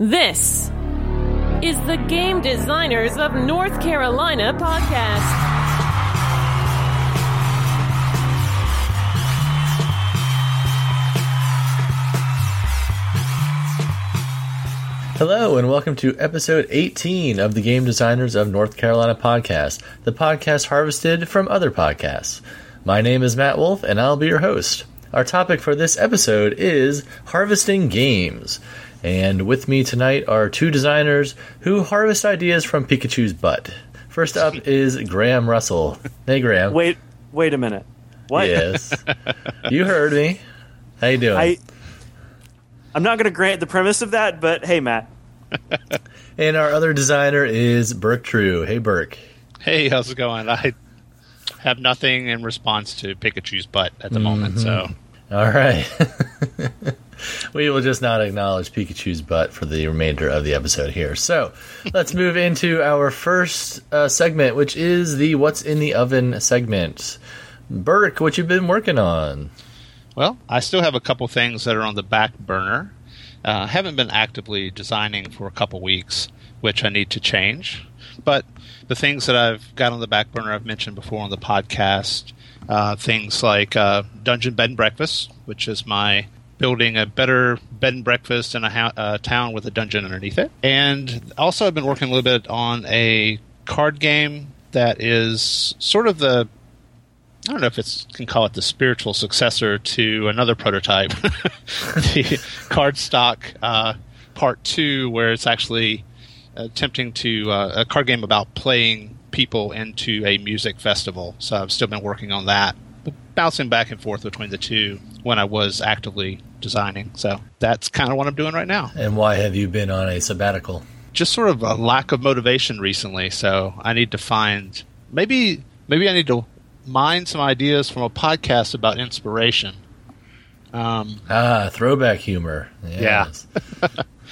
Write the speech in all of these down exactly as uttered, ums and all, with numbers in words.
This is the Game Designers of North Carolina podcast. Hello and welcome to episode eighteen of the Game Designers of North Carolina podcast, the podcast harvested from other podcasts. My name is Matt Wolf and I'll be your host. Our topic for this episode is harvesting games. And with me tonight are two designers who harvest ideas from Pikachu's butt. First up is Graham Russell. Hey, Graham. Wait, wait a minute. What? Yes. You heard me. How you doing? I, I'm not going to grant the premise of that, but hey, Matt. And our other designer is Burke True. Hey, Burke. Hey, how's it going? I have nothing in response to Pikachu's butt at the mm-hmm. moment, so... All right. We will just not acknowledge Pikachu's butt for the remainder of the episode here. So let's move into our first uh, segment, which is the What's in the Oven segment. Burke, what you been working on? Well, I still have a couple things that are on the back burner. I uh, haven't been actively designing for a couple weeks, which I need to change. But the things that I've got on the back burner I've mentioned before on the podcast, uh, things like uh, Dungeon Bed and Breakfast, which is my building a better bed and breakfast in a ha- uh, town with a dungeon underneath it. And also I've been working a little bit on a card game that is sort of the, I don't know if it's can call it the spiritual successor to another prototype, the Cardstock uh, Part two, where it's actually attempting to, uh, a card game about playing people into a music festival. So I've still been working on that, bouncing back and forth between the two when I was actively designing. So that's kind of what I'm doing right now. And why have you been on a sabbatical? Just sort of a lack of motivation recently. So I need to find, maybe maybe I need to mine some ideas from a podcast about inspiration. Um, ah, throwback humor. Yes. Yeah.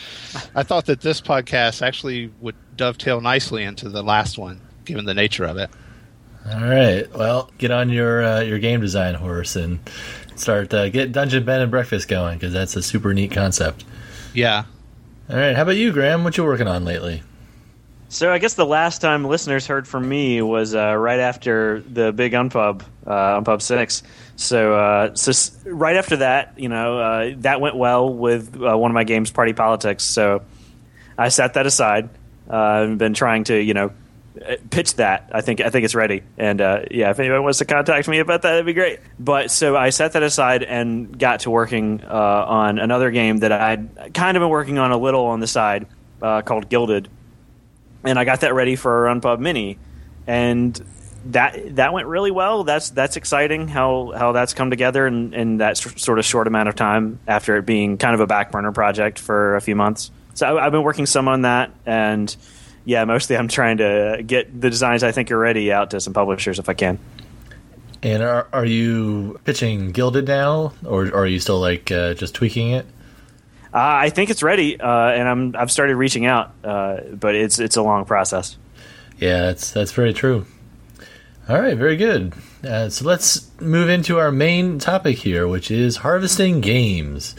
I thought that this podcast actually would dovetail nicely into the last one, given the nature of it. All right. Well, get on your uh, your game design horse and start uh, get Dungeon Bed and Breakfast going, because that's a super neat concept. Yeah. All right. How about you, Graham? What you working on lately? So I guess the last time listeners heard from me was uh, right after the big Unpub, uh, Unpub six. So, uh, so s- right after that, you know, uh, that went well with uh, one of my games, Party Politics. So I set that aside. Uh, I've been trying to, you know, pitch that. I think I think it's ready. And uh, yeah, if anyone wants to contact me about that, that'd be great. But so I set that aside and got to working uh, on another game that I'd kind of been working on a little on the side uh, called Gilded. And I got that ready for Unpub Mini. And that that went really well. That's that's exciting how, how that's come together in, in that sort of short amount of time after it being kind of a back burner project for a few months. So I've been working some on that, and yeah, mostly I'm trying to get the designs I think are ready out to some publishers if I can. And are are you pitching Gilded now, or are you still like uh, just tweaking it? Uh, I think it's ready, uh, and I'm I've started reaching out, uh, but it's it's a long process. Yeah, that's that's very true. All right, very good. Uh, so let's move into our main topic here, which is harvesting games.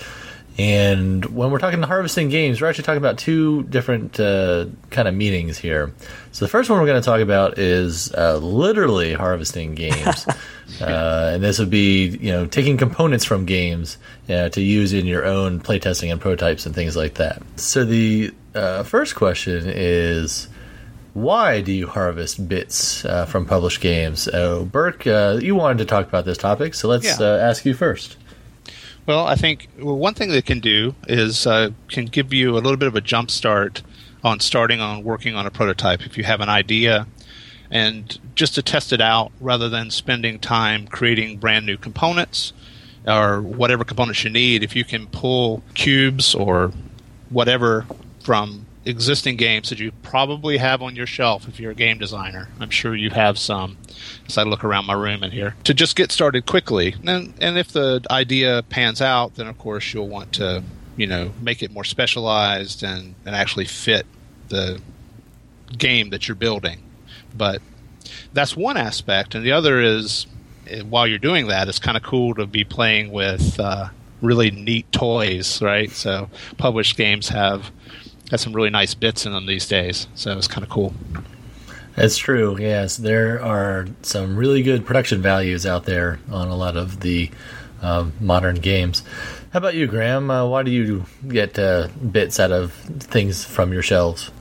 And when we're talking harvesting games, we're actually talking about two different uh, kind of meanings here. So the first one we're going to talk about is uh, literally harvesting games. uh, and this would be, you know, taking components from games uh, to use in your own playtesting and prototypes and things like that. So the uh, first question is, why do you harvest bits uh, from published games? So Burke, uh, you wanted to talk about this topic, so let's yeah. uh, ask you first. Well, I think well, one thing that it can do is uh, can give you a little bit of a jump start on starting on working on a prototype if you have an idea, and just to test it out rather than spending time creating brand new components or whatever components you need. If you can pull cubes or whatever from existing games that you probably have on your shelf if you're a game designer. I'm sure you have some as I look around my room in here. To just get started quickly. And, and if the idea pans out, then of course you'll want to, you know, make it more specialized and, and actually fit the game that you're building. But that's one aspect. And the other is, while you're doing that, it's kind of cool to be playing with uh, really neat toys, right? So published games have have some really nice bits in them these days. So it's kind of cool. That's true. Yes, there are some really good production values out there on a lot of the um, modern games. How about you, Graham? Uh, why do you get uh, bits out of things from your shelves?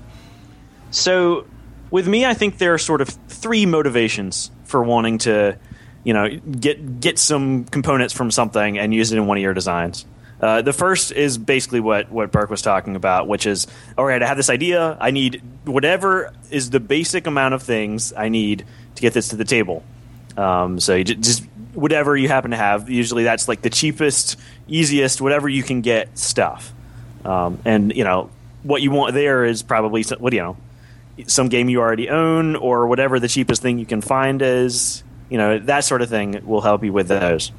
So, with me, I think there are sort of three motivations for wanting to, you know, get get some components from something and use it in one of your designs. Uh, the first is basically what, what Burke was talking about, which is, all right, I have this idea. I need whatever is the basic amount of things I need to get this to the table. Um, so you just, just whatever you happen to have. Usually that's like the cheapest, easiest, whatever you can get stuff. Um, and, you know, what you want there is probably, some, what do you know, some game you already own or whatever the cheapest thing you can find is. You know, that sort of thing will help you with those.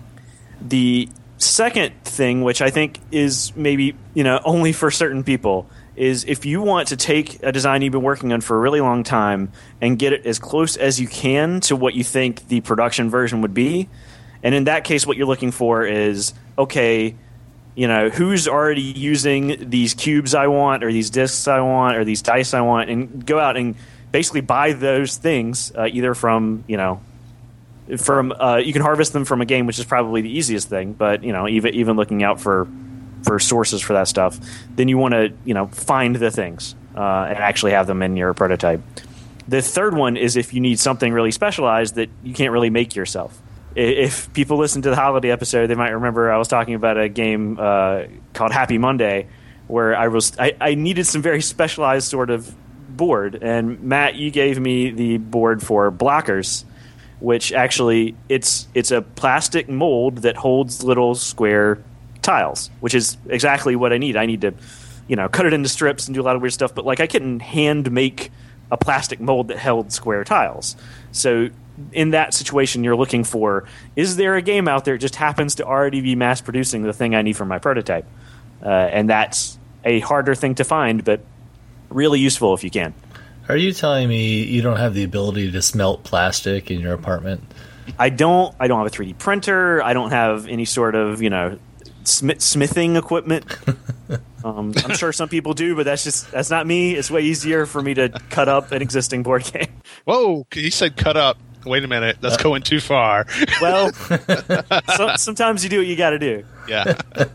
The second thing, which I think is maybe, you know, only for certain people, is if you want to take a design you've been working on for a really long time and get it as close as you can to what you think the production version would be. And in that case, what you're looking for is, okay, you know, who's already using these cubes I want or these discs I want or these dice I want, and go out and basically buy those things uh, either from, you know, From uh, you can harvest them from a game, which is probably the easiest thing. But you know, even even looking out for for sources for that stuff, then you want to you know find the things uh, and actually have them in your prototype. The third one is if you need something really specialized that you can't really make yourself. If people listen to the holiday episode, they might remember I was talking about a game uh, called Happy Monday, where I was I, I needed some very specialized sort of board, and Matt, you gave me the board for Blockers, which actually it's it's a plastic mold that holds little square tiles, which is exactly what I need. I need to, you know, cut it into strips and do a lot of weird stuff, but like I couldn't hand make a plastic mold that held square tiles. So in that situation, you're looking for, is there a game out there that just happens to already be mass producing the thing I need for my prototype? Uh, and that's a harder thing to find, but really useful if you can. Are you telling me you don't have the ability to smelt plastic in your apartment? I don't. I don't have a three D printer. I don't have any sort of, you know, smith- smithing equipment. um, I'm sure some people do, but that's just that's not me. It's way easier for me to cut up an existing board game. Whoa! He said cut up. Wait a minute. That's uh, going too far. Well, so, sometimes you do what you got to do. Yeah.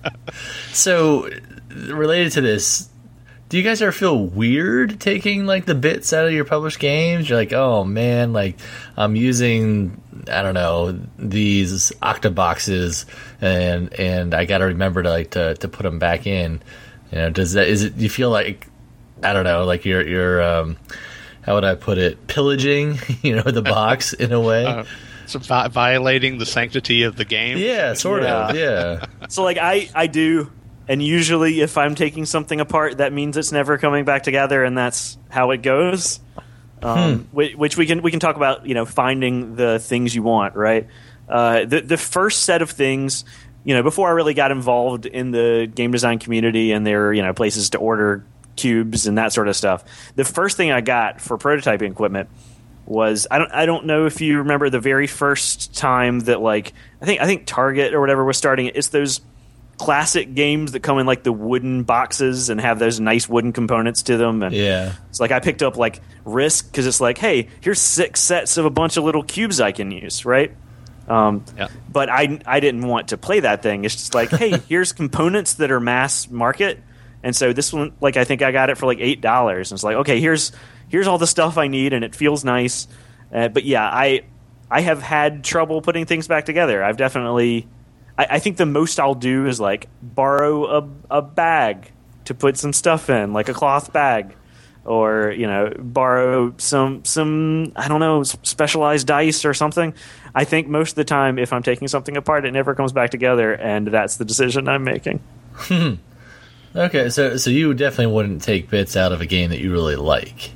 So, related to this, do you guys ever feel weird taking like the bits out of your published games? You're like, oh man, like I'm using, I don't know, these Octoboxes, and and I got to remember to like to, to put them back in. You know, does that is it? Do you feel like, I don't know, like you're you're um, how would I put it, pillaging, you know, the box in a way? Uh, so vi- violating the sanctity of the game. Yeah, sort yeah. of. Yeah. So like I I do. And usually if I'm taking something apart, that means it's never coming back together, and that's how it goes. Um, hmm. which, which we can we can talk about, you know, finding the things you want, right? Uh, the the first set of things, you know, before I really got involved in the game design community and there were, you know, places to order cubes and that sort of stuff, the first thing I got for prototyping equipment was I don't I don't know if you remember the very first time that like I think I think Target or whatever was starting it. It's those classic games that come in like the wooden boxes and have those nice wooden components to them, and yeah, it's like I picked up like Risk because it's like, hey, here's six sets of a bunch of little cubes I can use, right? Um, yeah. But I I didn't want to play that thing. It's just like, hey, here's components that are mass market, and so this one, like I think I got it for like eight dollars, and it's like, okay, here's here's all the stuff I need, and it feels nice. Uh, but yeah, I I have had trouble putting things back together. I've definitely. I think the most I'll do is like borrow a, a bag to put some stuff in, like a cloth bag, or you know, borrow some some I don't know, specialized dice or something. I think most of the time, if I'm taking something apart, it never comes back together, and that's the decision I'm making. Okay, so so you definitely wouldn't take bits out of a game that you really like.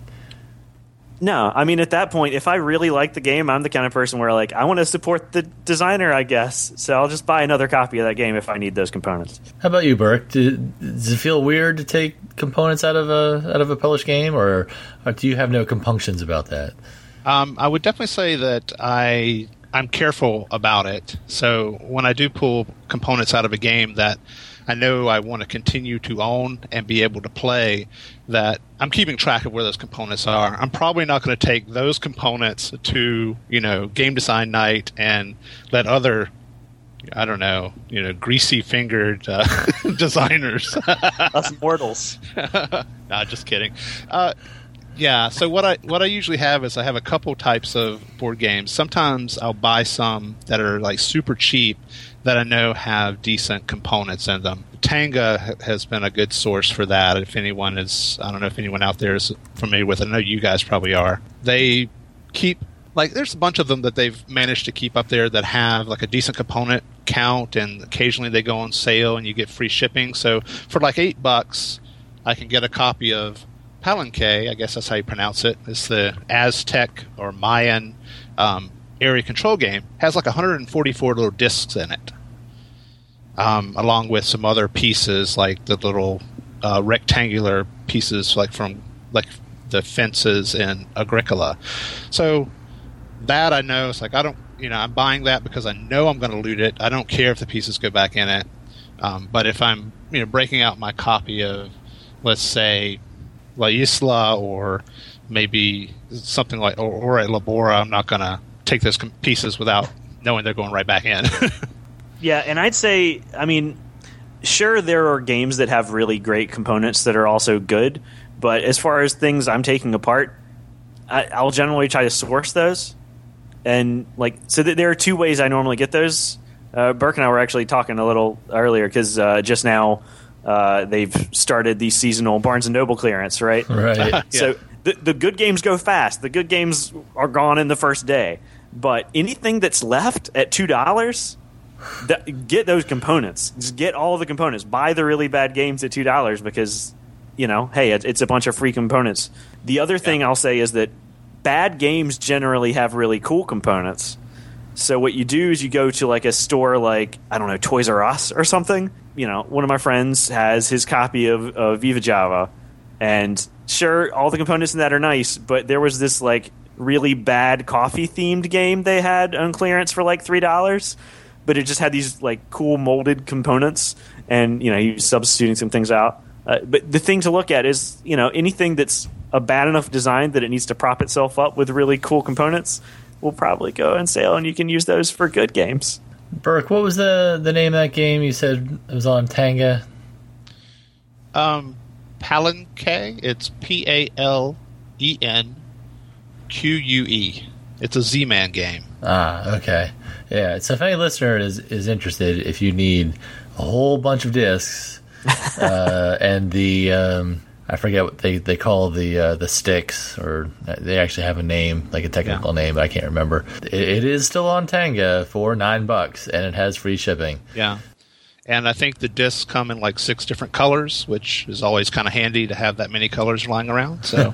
No, I mean, at that point, if I really like the game, I'm the kind of person where, like, I want to support the designer, I guess. So I'll just buy another copy of that game if I need those components. How about you, Burke? Do, does it feel weird to take components out of a out of a published game, or, or do you have no compunctions about that? Um, I would definitely say that I I'm careful about it. So when I do pull components out of a game that I know I want to continue to own and be able to play, that I'm keeping track of where those components are. I'm probably not going to take those components to, you know, game design night and let other, I don't know, you know, greasy-fingered uh, designers. Us mortals. Nah, just kidding. Uh, yeah, so what I what I usually have is I have a couple types of board games. Sometimes I'll buy some that are like super cheap that I know have decent components in them. Tanga ha- has been a good source for that. If anyone is, I don't know if anyone out there is familiar with it. I know you guys probably are. They keep, like, there's a bunch of them that they've managed to keep up there that have like a decent component count, and occasionally they go on sale and you get free shipping. So for like eight bucks, I can get a copy of Palenque, I guess that's how you pronounce it. It's the Aztec or Mayan um, area control game. It has like one hundred forty-four little discs in it, um, along with some other pieces like the little uh, rectangular pieces, like from like the fences in Agricola. So that I know, it's like I don't, you know, I'm buying that because I know I'm going to loot it. I don't care if the pieces go back in it. Um, but if I'm, you know, breaking out my copy of, let's say, La Isla or maybe something like or, or a Labora, I'm not going to take those com- pieces without knowing they're going right back in. Yeah, and I'd say, I mean, sure, there are games that have really great components that are also good, but as far as things I'm taking apart, I, I'll generally try to source those. And, like, so th- there are two ways I normally get those. Uh, Burke and I were actually talking a little earlier because uh, just now uh, they've started the seasonal Barnes and Noble clearance, right? Right. Yeah. So the, the good games go fast. The good games are gone in the first day. But anything that's left at two dollars, th- get those components. Just get all the components. Buy the really bad games at two dollars because, you know, hey, it's, it's a bunch of free components. The other thing I'll say is that bad games generally have really cool components. So what you do is you go to like a store like, I don't know, Toys R Us or something. You know, one of my friends has his copy of, of Viva Java. And sure, all the components in that are nice, but there was this like really bad coffee-themed game they had on clearance for like three dollars. But it just had these like cool molded components. And, you know, he was substituting some things out. Uh, but the thing to look at is, you know, anything that's a bad enough design that it needs to prop itself up with really cool components will probably go on sale, and you can use those for good games. Burke, what was the, the name of that game you said it was on Tanga? Um, Palenque. It's P A L E N Q U E. It's a Z-Man game. Ah, okay. Yeah, so if any listener is, is interested, if you need a whole bunch of discs uh, and the... Um, I forget what they, they call the uh, the sticks, or they actually have a name, like a technical yeah. name, but I can't remember. It, it is still on Tanga for nine bucks, and it has free shipping. Yeah, and I think the discs come in like six different colors, which is always kind of handy to have that many colors lying around. So,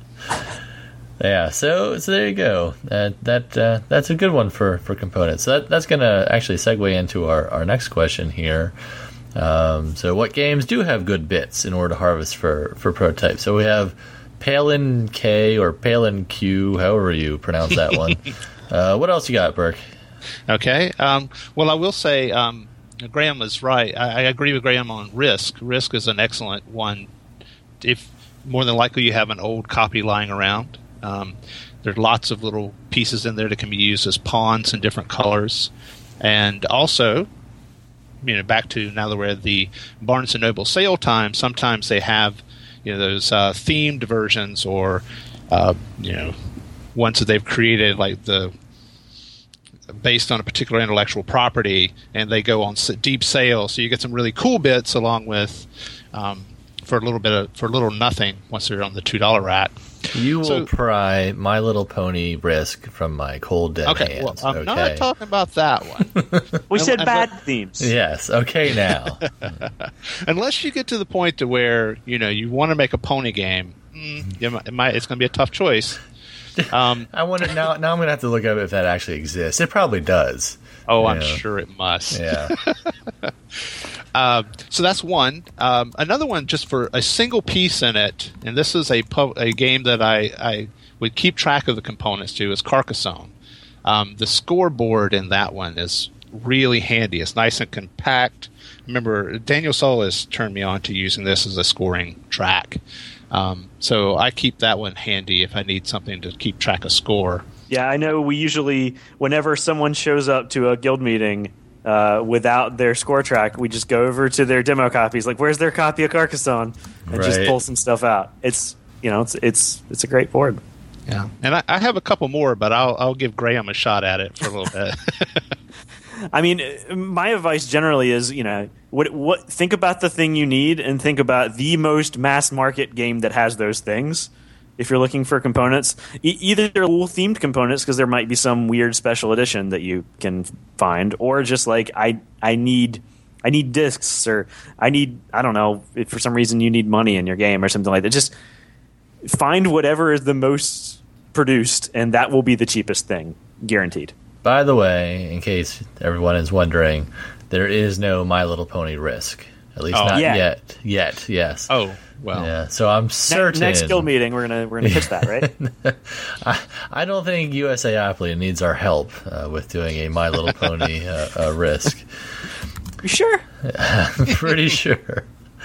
yeah, so so there you go. Uh, that uh, that's a good one for, for components. So that that's going to actually segue into our, our next question here. Um, so what games do have good bits in order to harvest for, for prototypes? So we have Palenque or Palenque, however you pronounce that one. uh, what else you got, Burke? Okay. Um, well, I will say um, Graham is right. I, I agree with Graham on Risk. Risk is an excellent one. If more than likely you have an old copy lying around. Um, there's lots of little pieces in there that can be used as pawns in different colors. And also... You know, back to now that we're at the Barnes and Noble sale time, sometimes they have, you know, those uh, themed versions or, uh, you know, ones that they've created like the based on a particular intellectual property, and they go on deep sale. So you get some really cool bits along with um, for a little bit of for a little nothing once they're on the two dollar rack. You will so, pry My Little Pony Risk from my cold dead okay, hands. Well, I'm okay, not talking about that one. We said and, bad and, themes. Yes. Okay. Now, unless you get to the point to where you know you want to make a pony game, mm, it might, it might, it's going to be a tough choice. Um, I want to now. Now I'm going to have to look up if that actually exists. It probably does. Oh, you I'm know. sure it must. Yeah. uh, so that's one. Um, another one, just for a single piece in it, and this is a pub, a game that I, I would keep track of the components to, is Carcassonne. Um, the scoreboard in that one is really handy. It's nice and compact. Remember, Daniel Solis turned me on to using this as a scoring track. Um, so I keep that one handy if I need something to keep track of score. Yeah, I know we usually, whenever someone shows up to a guild meeting uh, without their score track, we just go over to their demo copies, like, where's their copy of Carcassonne? And Right. just pull some stuff out. It's, you know, it's it's it's a great board. Yeah, and I, I have a couple more, but I'll I'll give Graham a shot at it for a little bit. I mean, my advice generally is, you know, what what think about the thing you need and think about the most mass market game that has those things. If you're looking for components, e- either they're cool themed components because there might be some weird special edition that you can find, or just like I I need I need discs, or I need I don't know if for some reason you need money in your game or something like that. Just find whatever is the most produced, and that will be the cheapest thing, guaranteed. By the way, in case everyone is wondering, there is no My Little Pony Risk. At least Oh. not Yeah. yet. Yet, yes. Oh, well. Yeah, so I'm Ne- certain. next guild meeting, we're gonna we're gonna pitch that, right? I, I don't think U S A Opley needs our help uh, with doing a My Little Pony uh, uh, Risk. You sure? Pretty sure.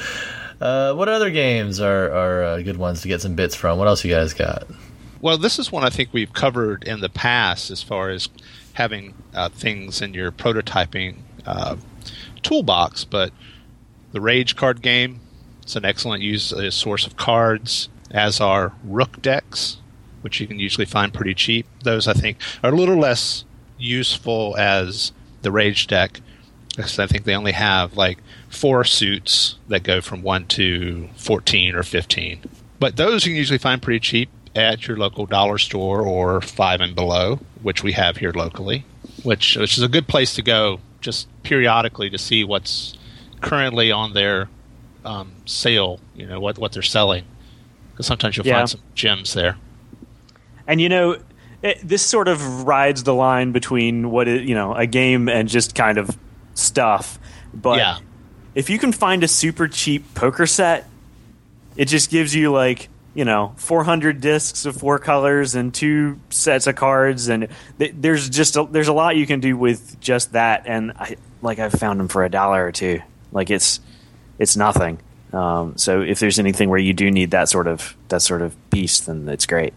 Uh, what other games are, are uh, good ones to get some bits from? What else you guys got? Well, this is one I think we've covered in the past as far as having uh, things in your prototyping uh, toolbox, but the Rage card game, it's an excellent use a source of cards, as are Rook decks, which you can usually find pretty cheap. Those, I think, are a little less useful as the Rage deck, because I think they only have like four suits that go from one to fourteen or fifteen. But those you can usually find pretty cheap at your local dollar store or Five and Below, which we have here locally, which which is a good place to go just periodically to see what's currently on their um, sale, you know, what, what they're selling. Because sometimes you'll Yeah. find some gems there. And you know, it, this sort of rides the line between what is, you know, a game and just kind of stuff. But Yeah. if you can find a super cheap poker set, it just gives you like, you know, four hundred discs of four colors and two sets of cards, and th- there's just a, there's a lot you can do with just that. And I like I've found them for a dollar or two. Like it's it's nothing. Um, so if there's anything where you do need that sort of that sort of piece, then it's great.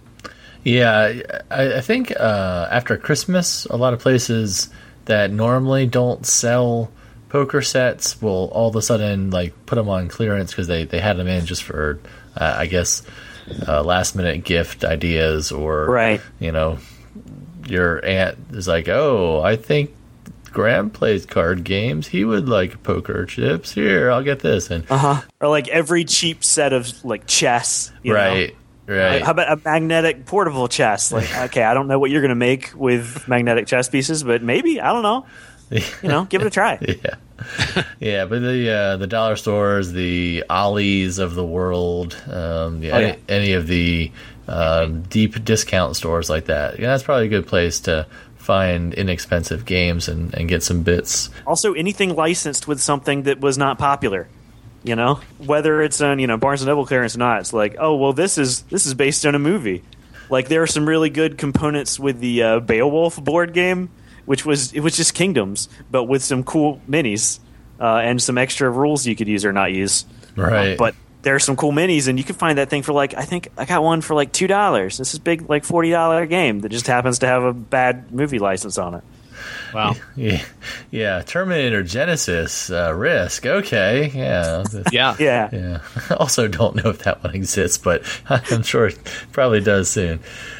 Yeah, I, I think uh, after Christmas, a lot of places that normally don't sell poker sets will all of a sudden like put them on clearance because they, they had them in just for, uh, I guess, uh, last minute gift ideas, or, Right. you know, your aunt is like, oh, I think Graham plays card games. He would like poker chips. Here, I'll get this. And Uh-huh. Or like every cheap set of like chess. You right, know? right. Like, how about a magnetic portable chess? Like, okay, I don't know what you're going to make with magnetic chess pieces, but maybe, I don't know. You know, give it a try. Yeah, yeah, but the uh, the dollar stores, the Ollie's of the world, um, yeah, Oh, yeah. any, any of the um, deep discount stores like that, yeah, that's probably a good place to find inexpensive games and, and get some bits. Also, anything licensed with something that was not popular. You know, whether it's on, you know, Barnes and Noble clearance or not, it's like, oh well, this is this is based on a movie. Like there are some really good components with the uh, Beowulf board game, which was it was just Kingdoms, but with some cool minis uh, and some extra rules you could use or not use. Right. Uh, but there are some cool minis, and you can find that thing for like I think I got one for like two dollars. This is big, like forty dollar game that just happens to have a bad movie license on it. Wow. Yeah, yeah. Terminator Genesis uh, Risk. Okay, yeah, Yeah. Yeah. yeah. I also don't know if that one exists, but I'm sure it probably does soon.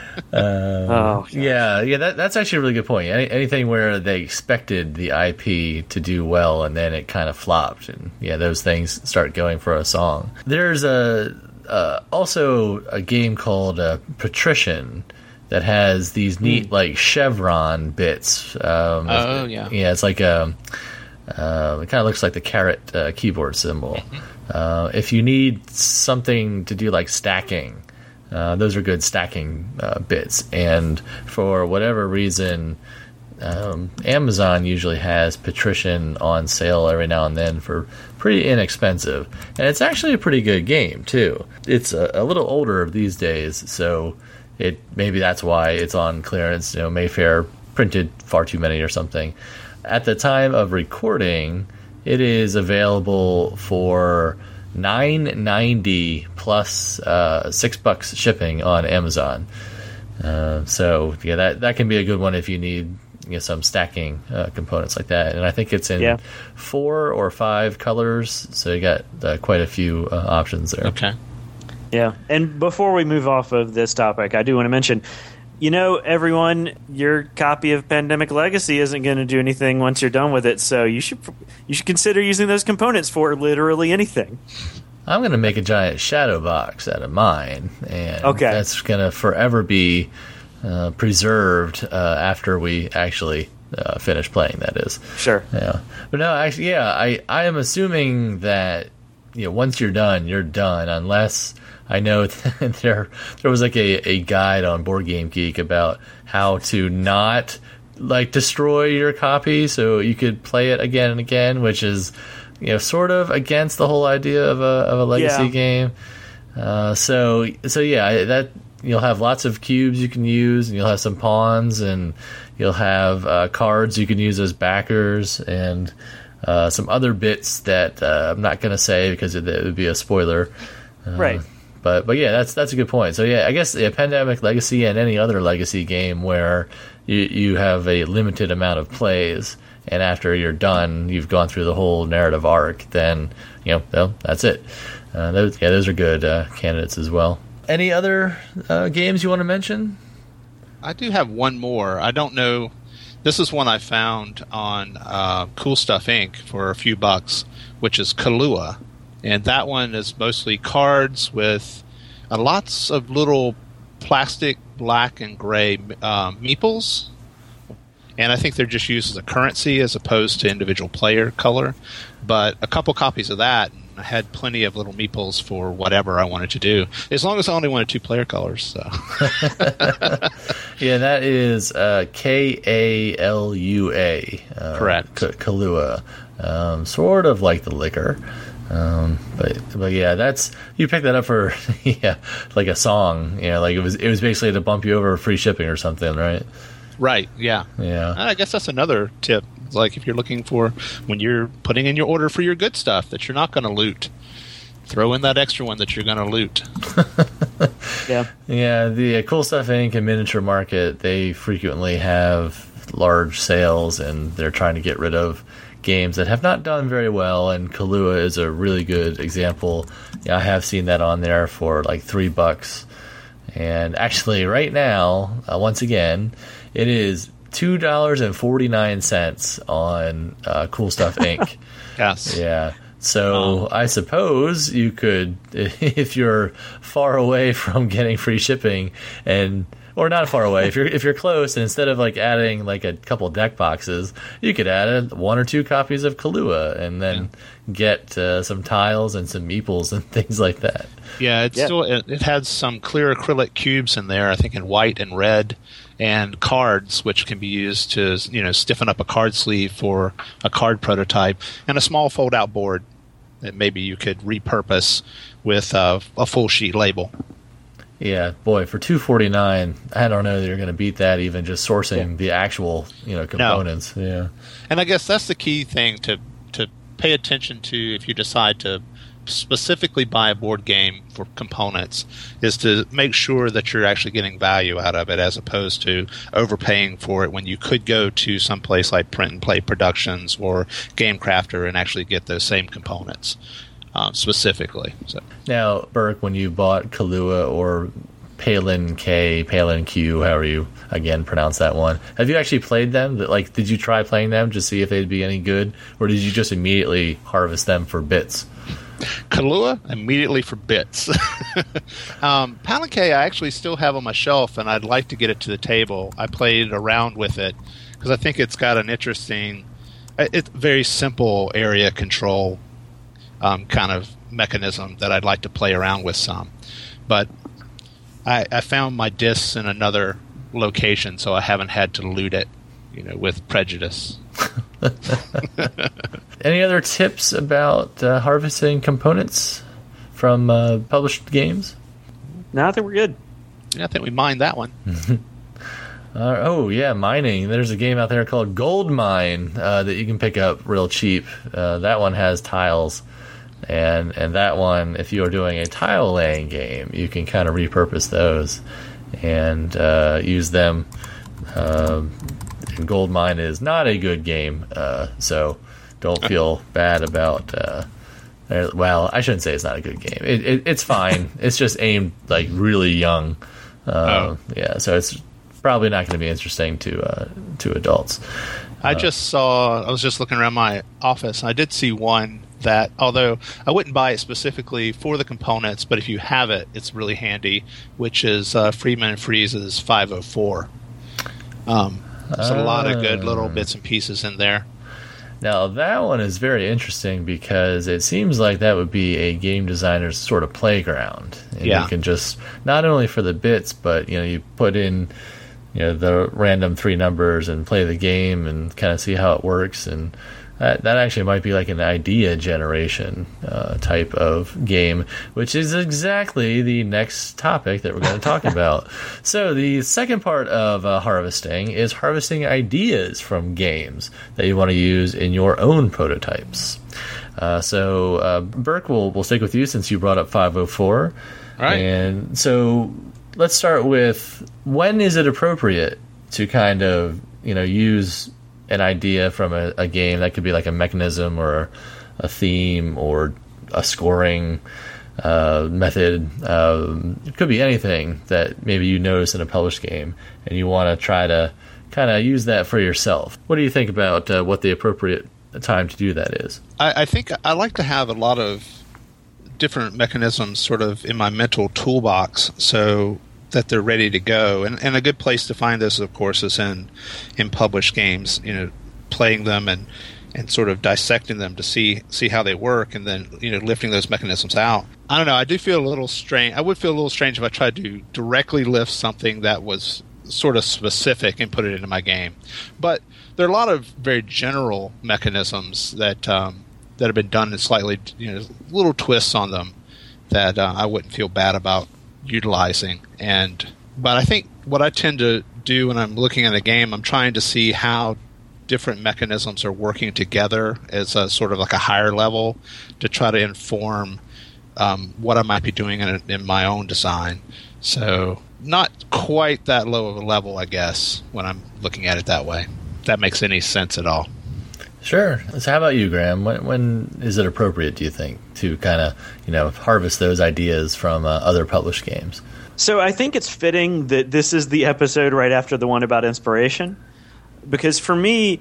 Oh, Yeah, yeah, that, that's actually a really good point. Any, anything where they expected the I P to do well and then it kind of flopped, and yeah, those things start going for a song. There's a uh, also a game called uh, Patrician that has these neat like chevron bits. Um, Oh, yeah. yeah. It's like a. Uh, it kind of looks like the caret uh, keyboard symbol. Uh, if you need something to do like stacking. Uh, those are good stacking uh, bits, and for whatever reason, um, Amazon usually has Patrician on sale every now and then for pretty inexpensive, and it's actually a pretty good game too. It's a, a little older these days, so it maybe that's why it's on clearance. You know, Mayfair printed far too many or something. At the time of recording, it is available for nine ninety plus uh, six bucks shipping on Amazon. Uh, so yeah, that that can be a good one if you need, you know, some stacking uh, components like that. And I think it's in yeah. four or five colors, so you got uh, quite a few uh, options there. Okay. Yeah, and before we move off of this topic, I do want to mention, you know, everyone, your copy of Pandemic Legacy isn't going to do anything once you're done with it, so you should you should consider using those components for literally anything. I'm going to make a giant shadow box out of mine, and okay. that's going to forever be uh, preserved uh, after we actually uh, finish playing, that is. Sure. Yeah. But no, actually, yeah, I, I am assuming that, you know, once you're done, you're done, unless I know that there there was like a, a guide on Board Game Geek about how to not like destroy your copy so you could play it again and again, which is, you know, sort of against the whole idea of a of a legacy yeah. game. Uh, so so yeah, that you'll have lots of cubes you can use, and you'll have some pawns, and you'll have uh, cards you can use as backers, and uh, some other bits that uh, I'm not going to say because it, it would be a spoiler. Uh, right. But but yeah, that's that's a good point. So yeah, I guess the Pandemic Legacy and any other legacy game where you you have a limited amount of plays, and after you're done, you've gone through the whole narrative arc, then, you know, well, that's it. Uh, those, yeah, those are good uh, candidates as well. Any other uh, games you want to mention? I do have one more. I don't know. This is one I found on uh, Cool Stuff Incorporated for a few bucks, which is Kahlua. And that one is mostly cards with uh, lots of little plastic black and gray um, meeples. And I think they're just used as a currency as opposed to individual player color. But a couple copies of that, and I had plenty of little meeples for whatever I wanted to do, as long as I only wanted two player colors. So. Yeah, that is uh, K A L U A. Uh, Correct. K- Kahlua. Um, sort of like the liquor. Um, but but yeah, that's, you picked that up for yeah, like a song. Yeah, like it was it was basically to bump you over free shipping or something, right? Right, yeah. Yeah. I guess that's another tip. Like if you're looking for, when you're putting in your order for your good stuff that you're not going to loot, throw in that extra one that you're going to loot. Yeah. Yeah, the uh, Cool Stuff Incorporated and Miniature Market, they frequently have large sales, and they're trying to get rid of games that have not done very well, and Kahlua is a really good example. Yeah, I have seen that on there for like three bucks. And actually, right now, uh, once again, it is two dollars and forty nine cents on uh, Cool Stuff Incorporated. Yes. Yeah. So I suppose you could, if you're far away from getting free shipping, and or not far away, if you're if you're close, and instead of like adding like a couple deck boxes, you could add one or two copies of Kahlua, and then yeah. get uh, some tiles and some meeples and things like that. Yeah, it's yeah. still it, it has some clear acrylic cubes in there, I think in white and red, and cards which can be used to, you know, stiffen up a card sleeve for a card prototype, and a small fold-out board that maybe you could repurpose with uh, a full sheet label. Yeah, boy, for two forty nine, I don't know that you're going to beat that, even just sourcing yeah. the actual, you know, components. No. Yeah, and I guess that's the key thing to to pay attention to if you decide to specifically buy a board game for components, is to make sure that you're actually getting value out of it, as opposed to overpaying for it when you could go to some place like Print and Play Productions or Game Crafter and actually get those same components. Um, specifically. So. Now, Burke, when you bought Kahlua or Palin K, Palin Q, however you again pronounce that one, have you actually played them? Like, did you try playing them to see if they'd be any good, or did you just immediately harvest them for bits? Kahlua, immediately for bits. um, Palin K, I actually still have on my shelf, and I'd like to get it to the table. I played around with it because I think it's got an interesting, it's very simple area control. Um, kind of mechanism that I'd like to play around with some. But I, I found my discs in another location, so I haven't had to loot it, you know, with prejudice. Any other tips about uh, harvesting components from uh, published games? No, I think we're good. Yeah, I think we mined that one. Uh, oh yeah, mining. There's a game out there called Gold Mine uh, that you can pick up real cheap. Uh, that one has tiles, and and that one, if you are doing a tile laying game, you can kind of repurpose those and uh, use them. Uh, and Gold Mine is not a good game, uh, so don't feel bad about. Uh, well, I shouldn't say it's not a good game. It, it, it's fine. It's just aimed like really young. Uh, oh. Yeah, so it's probably not going to be interesting to uh, to adults. I uh, just saw, I was just looking around my office, and I did see one that, although I wouldn't buy it specifically for the components, but if you have it, it's really handy, which is uh, Freeman and Freeze's five oh four. Um, there's uh, a lot of good little bits and pieces in there. Now, that one is very interesting because it seems like that would be a game designer's sort of playground. And yeah. You can just, not only for the bits, but, you know, you put in, you know, the random three numbers and play the game and kind of see how it works. And that, that actually might be like an idea generation uh, type of game, which is exactly the next topic that we're going to talk about. So the second part of uh, harvesting is harvesting ideas from games that you want to use in your own prototypes. Uh, so uh, Burke, we'll, we'll stick with you since you brought up five oh four. All right. And so let's start with, when is it appropriate to kind of, you know, use an idea from a, a game that could be like a mechanism or a theme or a scoring uh, method. Um, it could be anything that maybe you notice in a published game and you want to try to kind of use that for yourself. What do you think about uh, what the appropriate time to do that is? I, I think I like to have a lot of different mechanisms sort of in my mental toolbox so that they're ready to go. And, and a good place to find this, of course, is in in published games, you know, playing them and, and sort of dissecting them to see see how they work, and then, you know, lifting those mechanisms out. I don't know, I do feel a little strange. I would feel a little strange if I tried to directly lift something that was sort of specific and put it into my game. But there are a lot of very general mechanisms that um, that have been done in slightly, you know, little twists on them that uh, I wouldn't feel bad about utilizing. And but I think what I tend to do when I'm looking at a game, I'm trying to see how different mechanisms are working together as a sort of like a higher level to try to inform um, what I might be doing in, in my own design. So not quite that low of a level, I guess, when I'm looking at it that way. If that makes any sense at all. Sure. So how about you, Graham? When, when is it appropriate, do you think, to kind of, you know, harvest those ideas from uh, other published games? So I think it's fitting that this is the episode right after the one about inspiration, because for me,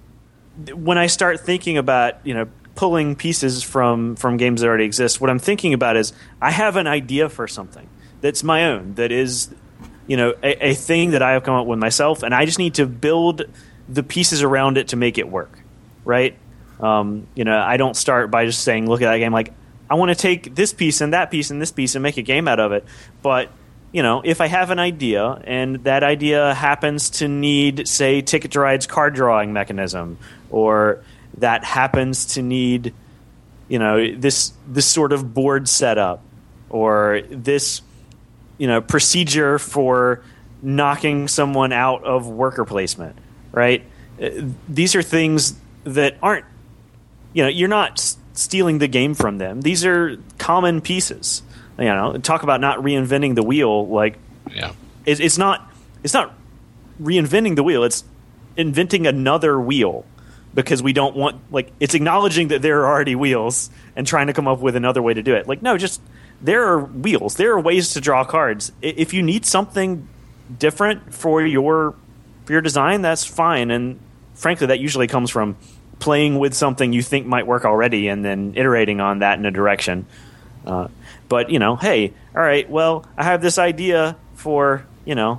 when I start thinking about, you know, pulling pieces from, from games that already exist, what I'm thinking about is I have an idea for something that's my own, that is, you know, a, a thing that I have come up with myself, and I just need to build the pieces around it to make it work. Right? Um, you know, I don't start by just saying, look at that game, like, I want to take this piece and that piece and this piece and make a game out of it. But, you know, if I have an idea and that idea happens to need, say, Ticket to Ride's card drawing mechanism, or that happens to need, you know, this this sort of board setup, or this, you know, procedure for knocking someone out of worker placement, right? These are things that aren't, you know, you're not s- stealing the game from them. These are common pieces. You know, talk about not reinventing the wheel. Like, yeah, it, it's not, it's not reinventing the wheel. It's inventing another wheel, because we don't want, like, it's acknowledging that there are already wheels and trying to come up with another way to do it. Like, no, just there are wheels. There are ways to draw cards. If you need something different for your for your design, that's fine. And frankly, that usually comes from playing with something you think might work already and then iterating on that in a direction. Uh, but, you know, hey, all right, well, I have this idea for, you know,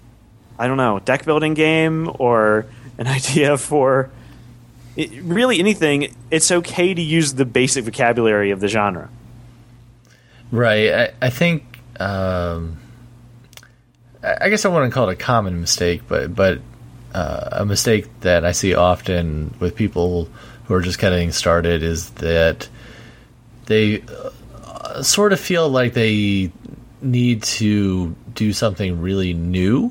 I don't know, deck building game, or an idea for it, really anything. It's okay to use the basic vocabulary of the genre. Right. I, I think, um, I guess I wouldn't call it a common mistake, but, but, Uh, a mistake that I see often with people who are just getting started is that they uh, sort of feel like they need to do something really new.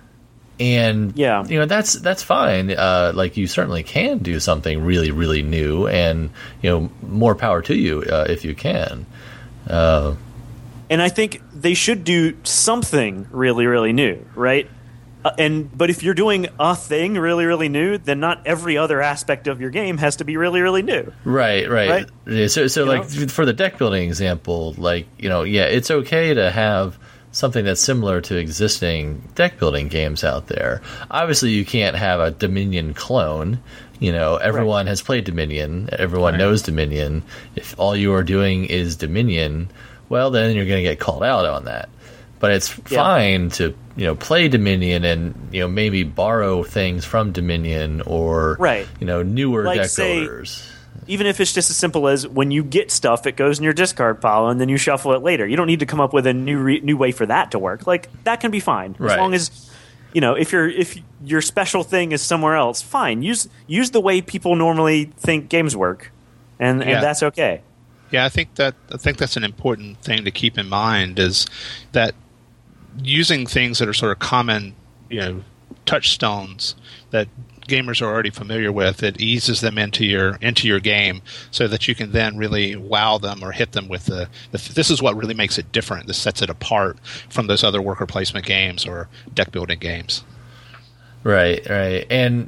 And yeah. you know, that's that's fine. Uh, like, you certainly can do something really, really new, and you know, more power to you uh, if you can. Uh, and I think they should do something really, really new, right? Uh, and but if you're doing a thing really, really new, then not every other aspect of your game has to be really, really new. Right, right. Right? Yeah, so, so like know? for the deck building example, like, you know, yeah, it's okay to have something that's similar to existing deck building games out there. Obviously, you can't have a Dominion clone. You know, everyone right. has played Dominion. Everyone right. knows Dominion. If all you are doing is Dominion, well, then you're going to get called out on that. But it's yeah. fine to, you know, play Dominion and, you know, maybe borrow things from Dominion or, right. you know, newer like, deck say, builders. Even if it's just as simple as when you get stuff, it goes in your discard pile, and then you shuffle it later. You don't need to come up with a new re- new way for that to work. Like, that can be fine. Right. As long as, you know, if, you're, if your special thing is somewhere else, fine. Use use the way people normally think games work, and, yeah. and that's okay. Yeah, I think that I think that's an important thing to keep in mind, is that using things that are sort of common, you know, touchstones that gamers are already familiar with, it eases them into your into your game so that you can then really wow them or hit them with the, the this is what really makes it different. This sets it apart from those other worker placement games or deck building games. Right, right. And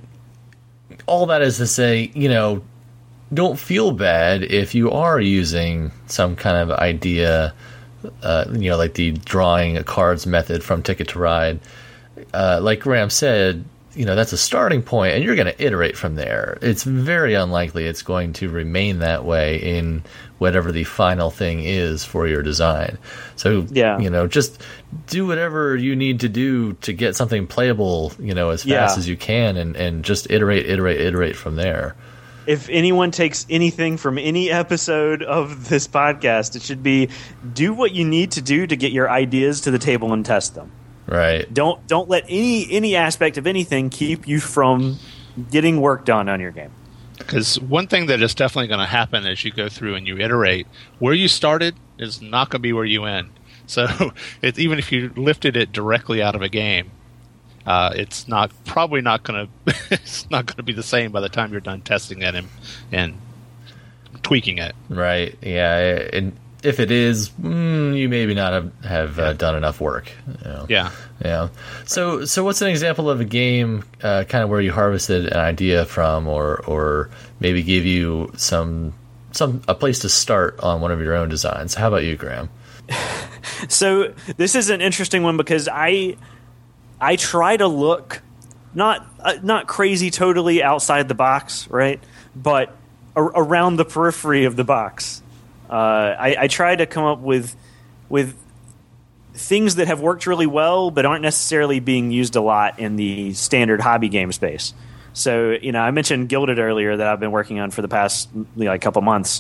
all that is to say, you know, don't feel bad if you are using some kind of idea, uh, you know, like the drawing cards method from Ticket to Ride. Uh, like Graham said, you know, that's a starting point, and you're going to iterate from there. It's very unlikely it's going to remain that way in whatever the final thing is for your design. So, yeah. you know, just do whatever you need to do to get something playable, you know, as fast yeah. as you can, and, and just iterate, iterate, iterate from there. If anyone takes anything from any episode of this podcast, it should be do what you need to do to get your ideas to the table and test them. Right. Don't don't let any any aspect of anything keep you from getting work done on your game. Because one thing that is definitely going to happen as you go through and you iterate, where you started is not going to be where you end. So it's, even if you lifted it directly out of a game, uh, it's not probably not going to it's not going to be the same by the time you're done testing it and and tweaking it. Right. Yeah. And if it is, mm, you maybe not have, have uh, done enough work. You know? Yeah. Yeah. So, so what's an example of a game uh, kind of where you harvested an idea from, or or maybe gave you some some a place to start on one of your own designs? How about you, Graham? So this is an interesting one because I I try to look not uh, not crazy totally outside the box, right? But ar- around the periphery of the box. Uh, I, I try to come up with with things that have worked really well, but aren't necessarily being used a lot in the standard hobby game space. So, you know, I mentioned Gilded earlier that I've been working on for the past you know, couple months.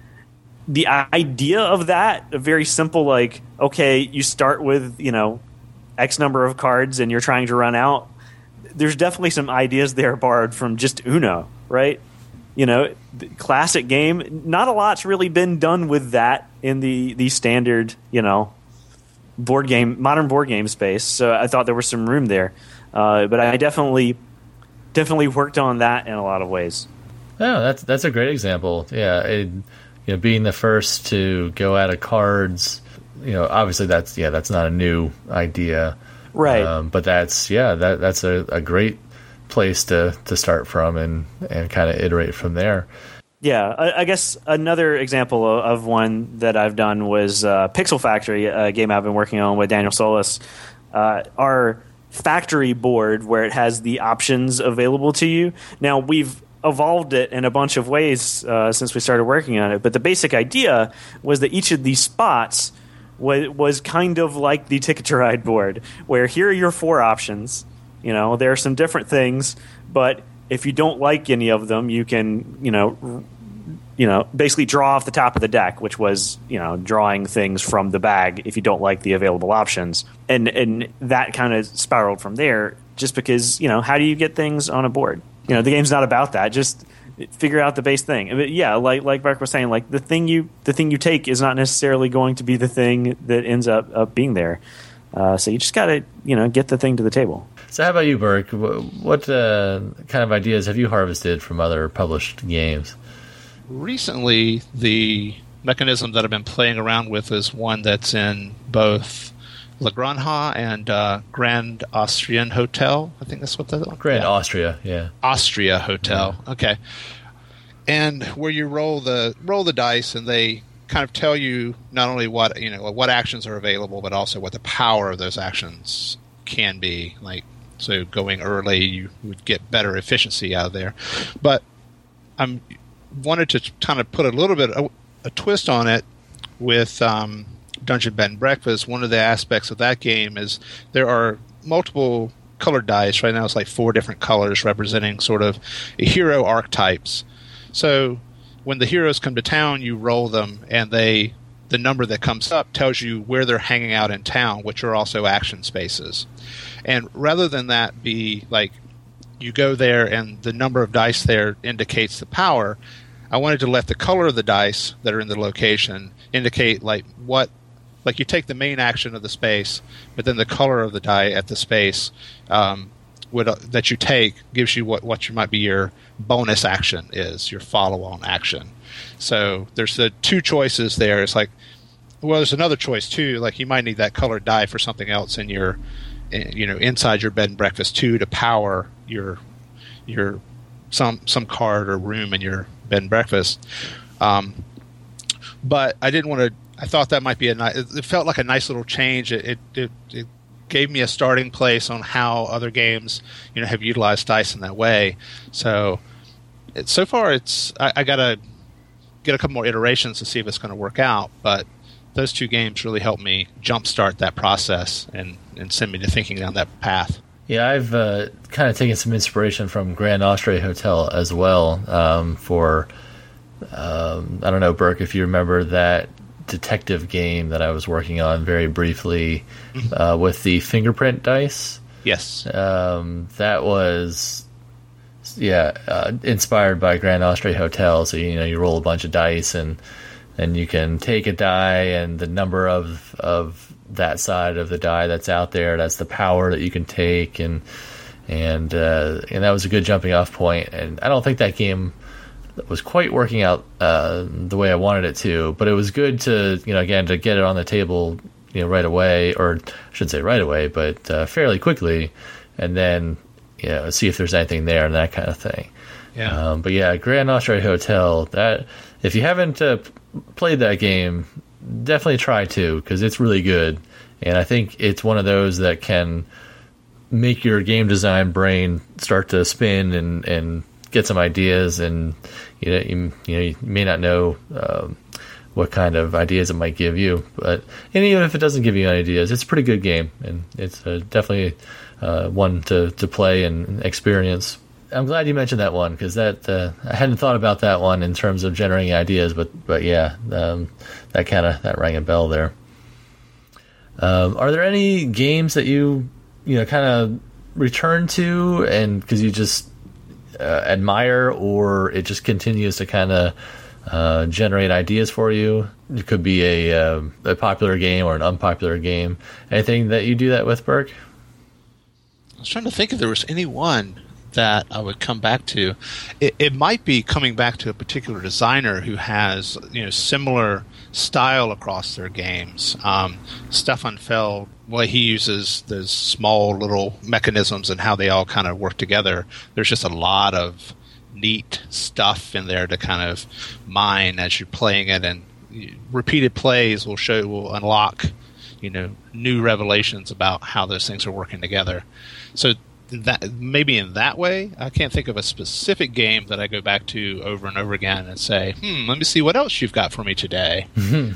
The idea of that, very simple, like, okay, you start with, you know, X number of cards and you're trying to run out. There's definitely some ideas there borrowed from just Uno, right? You know, classic game. Not a lot's really been done with that in the, the standard, you know, board game, modern board game space. So I thought there was some room there. Uh, but I definitely, definitely worked on that in a lot of ways. Oh, that's that's a great example. Yeah, it, you know, being the first to go out of cards. You know, obviously that's yeah, that's not a new idea, right? Um, but that's yeah, that that's a, a great place to, to start from and, and kind of iterate from there. Yeah, I, I guess another example of one that I've done was uh, Pixel Factory, a game I've been working on with Daniel Solis. Uh, our factory board where it has the options available to you. Now, we've evolved it in a bunch of ways uh, since we started working on it, but the basic idea was that each of these spots was, was kind of like the Ticket to Ride board, where here are your four options. You know, there are some different things, but if you don't like any of them, you can, you know, r- you know, basically draw off the top of the deck, which was, you know, drawing things from the bag if you don't like the available options. And and that kind of spiraled from there just because, you know, how do you get things on a board? You know, the game's not about that. Just figure out the base thing. But yeah, like like Mark was saying, like the thing you the thing you take is not necessarily going to be the thing that ends up, up being there. Uh, so you just got to, you know, get the thing to the table. So how about you, Burke? What uh, kind of ideas have you harvested from other published games? Recently, the mechanism that I've been playing around with is one that's in both La Granja and uh, Grand Austrian Hotel. I think that's what that is. Grand yeah. Austria, yeah. Austria Hotel. Yeah. Okay. And where you roll the roll the dice, and they kind of tell you not only what you know what actions are available, but also what the power of those actions can be. Like, so going early, you would get better efficiency out of there. But I'm wanted to kind of put a little bit a, a twist on it with um, Dungeon Bed and Breakfast. One of the aspects of that game is there are multiple colored dice. Right now, it's like four different colors representing sort of hero archetypes. So when the heroes come to town, you roll them, and they the number that comes up tells you where they're hanging out in town, which are also action spaces. And rather than that be like you go there and the number of dice there indicates the power, I wanted to let the color of the dice that are in the location indicate like what, like you take the main action of the space, but then the color of the die at the space um, would, uh, that you take gives you what, what you might be your bonus action is, your follow-on action. So there's the two choices there. It's like, well, there's another choice too. Like you might need that colored die for something else in your, you know, inside your bed and breakfast too, to power your, your, some some card or room in your bed and breakfast. Um, but I didn't want to. I thought that might be a nice. It felt like a nice little change. It it, it it gave me a starting place on how other games, you know, have utilized dice in that way. So, it, so far, it's I, I gotta get a couple more iterations to see if it's going to work out. But those two games really helped me jumpstart that process and, and send me to thinking down that path. Yeah, I've uh, kind of taken some inspiration from Grand Austria Hotel as well um, for, um, I don't know, Burke, if you remember that detective game that I was working on very briefly uh, with the fingerprint dice. Yes. Um, that was, yeah, uh, inspired by Grand Austria Hotel. So, you know, you roll a bunch of dice and and you can take a die and the number of of that side of the die that's out there, that's the power that you can take, and and uh, and that was a good jumping off point. And I don't think that game was quite working out uh, the way I wanted it to, but it was good to, you know, again, to get it on the table, you know, right away, or I shouldn't say right away, but uh, fairly quickly, and then, you know, see if there's anything there and that kind of thing. Yeah. Um, but yeah, Grand Austria Hotel, that if you haven't uh, played that game, definitely try to, because it's really good, and I think it's one of those that can make your game design brain start to spin and, and get some ideas, and you know you, you know you may not know um, what kind of ideas it might give you, but and even if it doesn't give you any ideas, it's a pretty good game, and it's uh, definitely uh, one to, to play and experience. I'm glad you mentioned that one, because that uh, I hadn't thought about that one in terms of generating ideas, but but yeah, um, that kind of that rang a bell there. Um, are there any games that you you know kind of return to, and because you just uh, admire, or it just continues to kind of uh, generate ideas for you? It could be a uh, a popular game or an unpopular game. Anything that you do that with, Burke? I was trying to think if there was any one that I would come back to. It, it might be coming back to a particular designer who has, you know, similar style across their games. Um, Stefan Feld, well, he uses those small little mechanisms and how they all kind of work together. There's just a lot of neat stuff in there to kind of mine as you're playing it, and repeated plays will show will unlock, you know, new revelations about how those things are working together. So that maybe in that way, I can't think of a specific game that I go back to over and over again and say, hmm, let me see what else you've got for me today.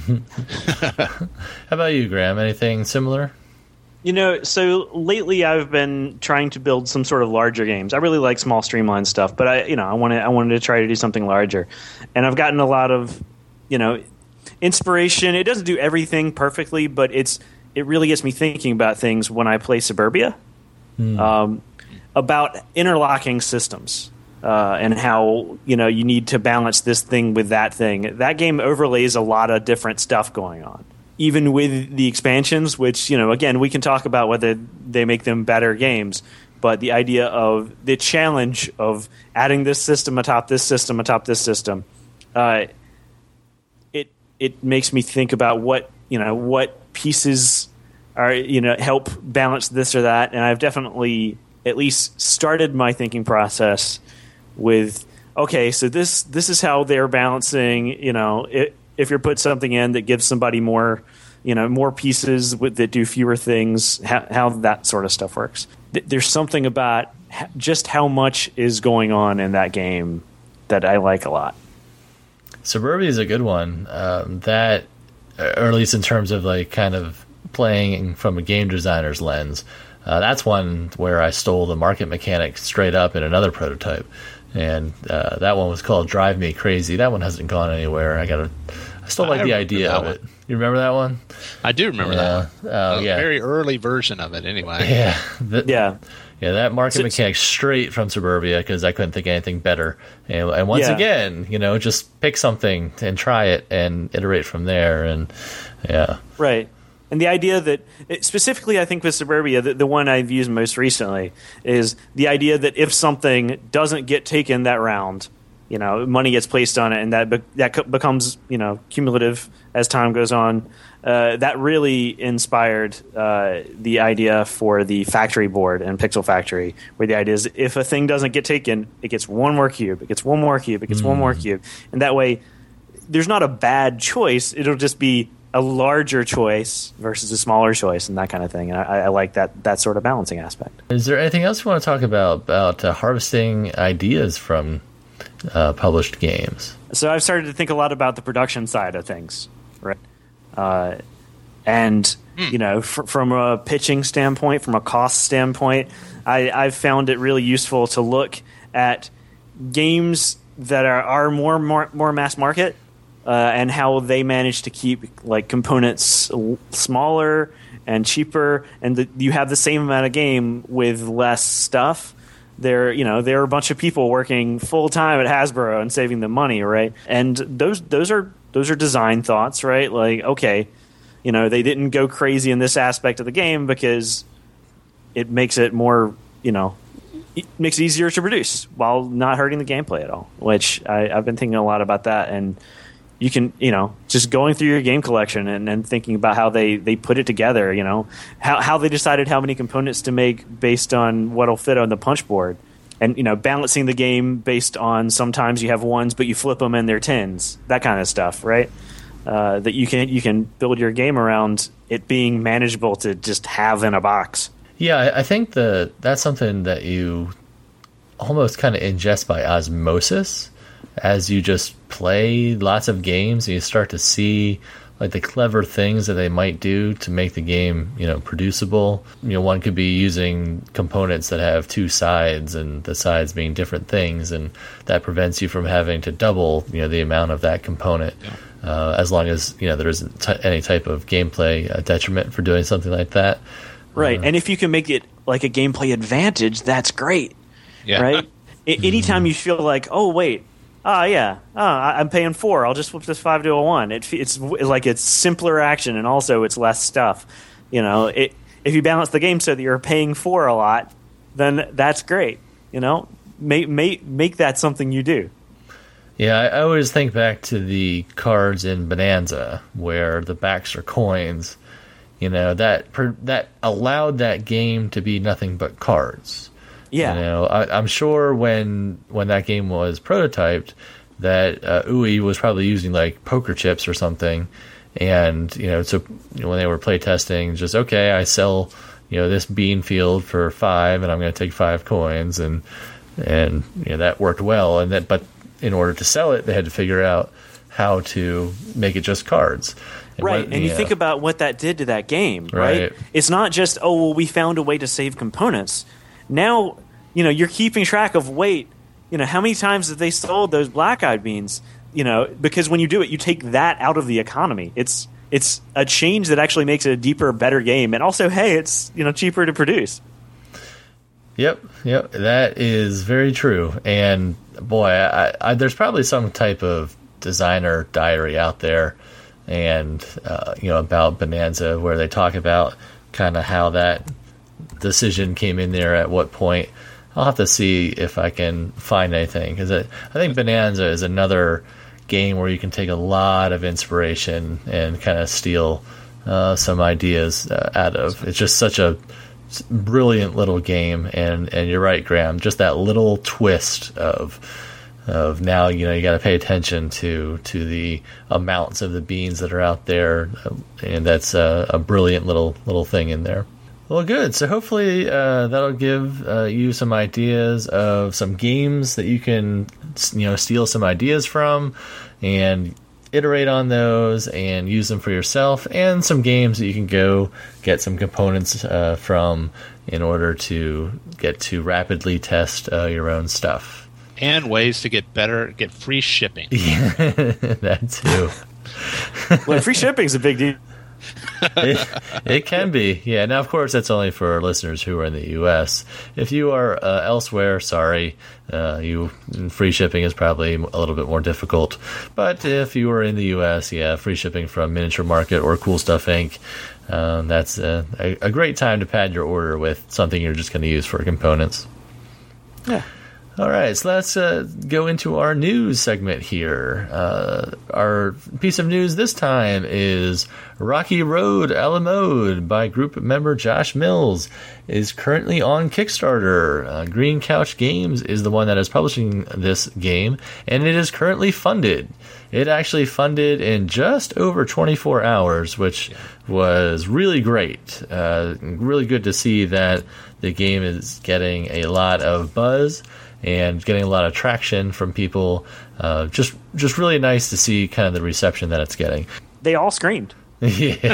How about you, Graham? Anything similar? You know, so lately I've been trying to build some sort of larger games. I really like small, streamlined stuff, but I, you know, I wanted I wanted to try to do something larger, and I've gotten a lot of, you know, inspiration. It doesn't do everything perfectly, but it's it really gets me thinking about things when I play Suburbia. Mm. Um, about interlocking systems uh, and how, you know, you need to balance this thing with that thing. That game overlays a lot of different stuff going on. even with the expansions, which, you know, again, we can talk about whether they make them better games, but the idea of the challenge of adding this system atop this system atop this system, uh, it it makes me think about what, you know, what pieces are, you know, help balance this or that, and I've definitely at least started my thinking process with, okay, so this this is how they're balancing, you know, it, if you put something in that gives somebody more, you know, more pieces with, that do fewer things, how, how that sort of stuff works. Th- there's something about ha- just how much is going on in that game that I like a lot. Suburbia is a good one. Um, that, or at least in terms of like kind of playing from a game designer's lens, uh, that's one where I stole the market mechanic straight up in another prototype. And uh, that one was called Drive Me Crazy. That one hasn't gone anywhere. I gotta. I still like I the idea of it. You remember that one? I do remember yeah. that. Oh, a yeah. very early version of it, anyway. Yeah. The, yeah. Yeah, that market So, mechanic straight from Suburbia because I couldn't think of anything better. And, and once yeah. again, you know, just pick something and try it and iterate from there. And yeah, right. And the idea that, specifically, I think with Suburbia, the, the one I've used most recently is the idea that if something doesn't get taken that round, you know, money gets placed on it, and that be, that becomes, you know, cumulative as time goes on. Uh, that really inspired uh, the idea for the factory board and Pixel Factory, where the idea is if a thing doesn't get taken, it gets one more cube, it gets one more cube, it gets mm. one more cube, and that way, there's not a bad choice. It'll just be a larger choice versus a smaller choice and that kind of thing. And I, I like that that sort of balancing aspect. Is there anything else you want to talk about about uh, harvesting ideas from uh, published games? So I've started to think a lot about the production side of things, right? Uh, and, mm. you know, fr- from a pitching standpoint, from a cost standpoint, I, I've found it really useful to look at games that are, are more, more, more mass market, Uh, and how they manage to keep like components l- smaller and cheaper, and the, you have the same amount of game with less stuff. There, you know, there are a bunch of people working full time at Hasbro and saving them money, right? And those those are those are design thoughts, right? Like, okay, you know, they didn't go crazy in this aspect of the game because it makes it more, you know, it makes it easier to produce while not hurting the gameplay at all. Which I, I've been thinking a lot about that. And you can, you know, just going through your game collection and, and thinking about how they, they put it together, you know, how how they decided how many components to make based on what'll fit on the punch board. And, you know, balancing the game based on sometimes you have ones, but you flip them and they're tens, that kind of stuff, right? Uh, that you can you can build your game around it being manageable to just have in a box. Yeah, I, I think the that's something that you almost kind of ingest by osmosis. As you just play lots of games and you start to see like the clever things that they might do to make the game, you know, producible. You know, one could be using components that have two sides and the sides being different things, and that prevents you from having to double, you know, the amount of that component. Yeah. Uh, as long as, you know, there isn't t- any type of gameplay uh, detriment for doing something like that. Right, uh, and if you can make it like a gameplay advantage, that's great. Yeah. Right? I- anytime you feel like, oh, wait, Ah, uh, yeah. Ah, uh, I'm paying four. I'll just flip this five to a one. It, it's, it's like it's simpler action, and also it's less stuff. You know, it, if you balance the game so that you're paying four a lot, then that's great. You know, make make make that something you do. Yeah, I, I always think back to the cards in Bonanza where the backs are coins. You know, that per, that allowed that game to be nothing but cards. Yeah, you know, I, I'm sure when when that game was prototyped, that uh, U I was probably using like poker chips or something, and you know, so you know, when they were playtesting, just okay, I sell you know this bean field for five, and I'm going to take five coins, and and you know that worked well, and that but in order to sell it, they had to figure out how to make it just cards. And right, what, and you know, think about what that did to that game, right? right? It's not just oh, well, we found a way to save components. Now, you know, you're keeping track of, wait, you know, how many times have they sold those black-eyed beans? You know, because when you do it, you take that out of the economy. It's it's a change that actually makes it a deeper, better game. And also, hey, it's, you know, cheaper to produce. Yep, yep, that is very true. And, boy, I, I, there's probably some type of designer diary out there. and uh, you know, about Bonanza, where they talk about kind of how that decision came in there at what point. I'll have to see if I can find anything, because I think Bonanza is another game where you can take a lot of inspiration and kind of steal uh, some ideas uh, out of. It's just such a brilliant little game, and, and you're right, Graham. Just that little twist of of now, you know, you got to pay attention to to the amounts of the beans that are out there, and that's a, a brilliant little little thing in there. Well, good. So hopefully uh, that'll give uh, you some ideas of some games that you can, you know, steal some ideas from and iterate on those and use them for yourself, and some games that you can go get some components uh, from in order to get to rapidly test uh, your own stuff. And ways to get better, get free shipping. Yeah, that too. Well, free shipping is a big deal. it, it can be, yeah. Now, of course, that's only for our listeners who are in the U S. If you are uh, elsewhere, sorry, uh, you free shipping is probably a little bit more difficult. But if you are in the U S, yeah, free shipping from Miniature Market or Cool Stuff Incorporated. Um, that's a, a, a great time to pad your order with something you're just going to use for components. Yeah. All right, so let's uh, go into our news segment here. Uh, our piece of news this time is Rocky Road a la Mode by group member Josh Mills is currently on Kickstarter. Uh, Green Couch Games is the one that is publishing this game, and it is currently funded. It actually funded in just over twenty-four hours, which was really great. Uh, really good to see that the game is getting a lot of buzz and getting a lot of traction from people. Uh, just just really nice to see kind of the reception that it's getting. They all screamed. Yeah.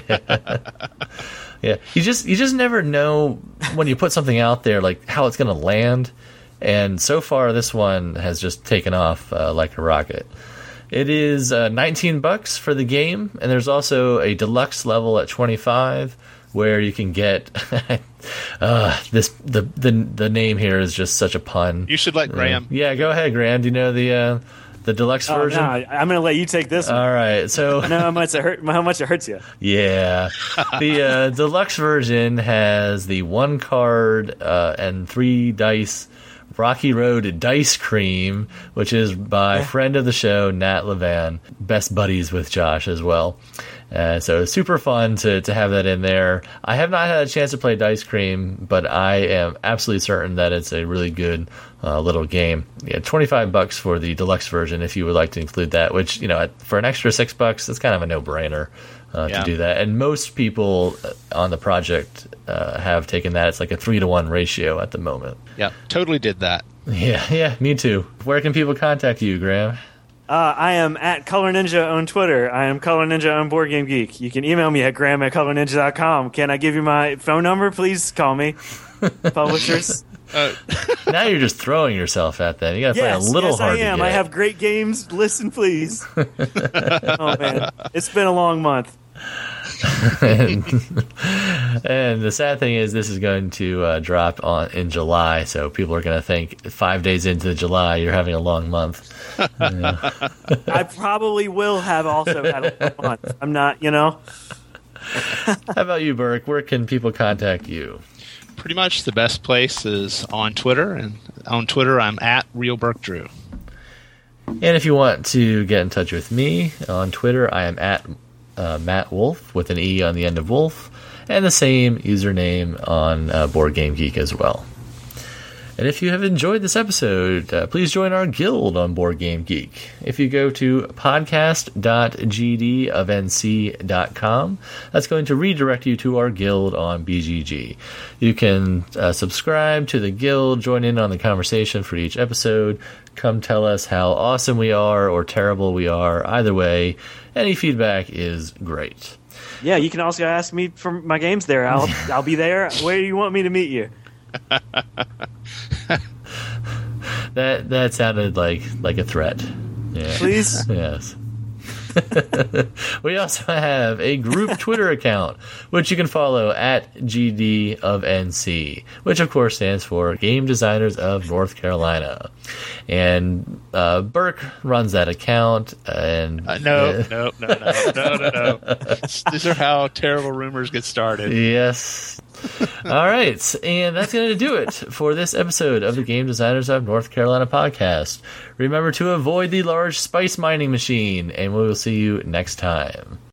Yeah. You just you just never know when you put something out there, like, how it's going to land. And so far, this one has just taken off uh, like a rocket. It is uh, nineteen bucks for the game, and there's also a deluxe level at twenty-five, where you can get uh, this. The, the the name here is just such a pun. You should let Graham. Uh, yeah, go ahead, Graham. Do you know the uh, the deluxe Oh, version? no, I'm going to let you take this one. All right, so I know how much it hurt. How much it hurts you. yeah, the uh, deluxe version has the one card uh, and three dice Rocky Road Dice Cream, which is by friend of the show, Nat Levan, best buddies with Josh as well. Uh, so it's super fun to, to have that in there. I have not had a chance to play Dice Cream, but I am absolutely certain that it's a really good uh, little game. Yeah, twenty-five bucks for the deluxe version if you would like to include that, which, you know, for an extra six bucks, it's kind of a no-brainer uh, yeah. to do that. And most people on the project uh, have taken that. It's like a three to one ratio at the moment. Yeah, totally did that. Yeah, yeah, me too. Where can people contact you, Graham? Uh, I am at Color Ninja on Twitter. I am Color Ninja on Board Game Geek. You can email me at graham at color ninja dot com. Can I give you my phone number? Please call me. Publishers. Uh, Now you're just throwing yourself at them. You got to Yes, play a little yes, hard I am. to get. I have great games. Listen, please. Oh, man. It's been a long month. and, and the sad thing is, this is going to uh, drop on in July, so people are going to think five days into July you're having a long month. Yeah. I probably will have also had a long month. I'm not, you know. How about you, Burke? Where can people contact you? pretty much the best place is on Twitter, and on Twitter I'm at Real Burke Drew. And if you want to get in touch with me on Twitter, I am at uh, Matt Wolf with an E on the end of Wolf, and the same username on uh, Board Game Geek as well. And if you have enjoyed this episode, uh, please join our guild on Board Game Geek. If you go to podcast dot g d of n c dot com, that's going to redirect you to our guild on B G G. You can uh, subscribe to the guild, join in on the conversation for each episode, come tell us how awesome we are or terrible we are. Either way, any feedback is great. Yeah, you can also ask me for my games there. I'll I'll be there. Where do you want me to meet you? That that sounded like like a threat. Yeah. Please? Yes. We also have a group Twitter account, which you can follow at G D of N C, which of course stands for Game Designers of North Carolina. And uh, Burke runs that account. And uh, no, uh, no, no, no, no, no, no. These are how terrible rumors get started. Yes. All right, and that's going to do it for this episode of the Game Designers of North Carolina podcast. Remember to avoid the large spice mining machine, and we will see you next time.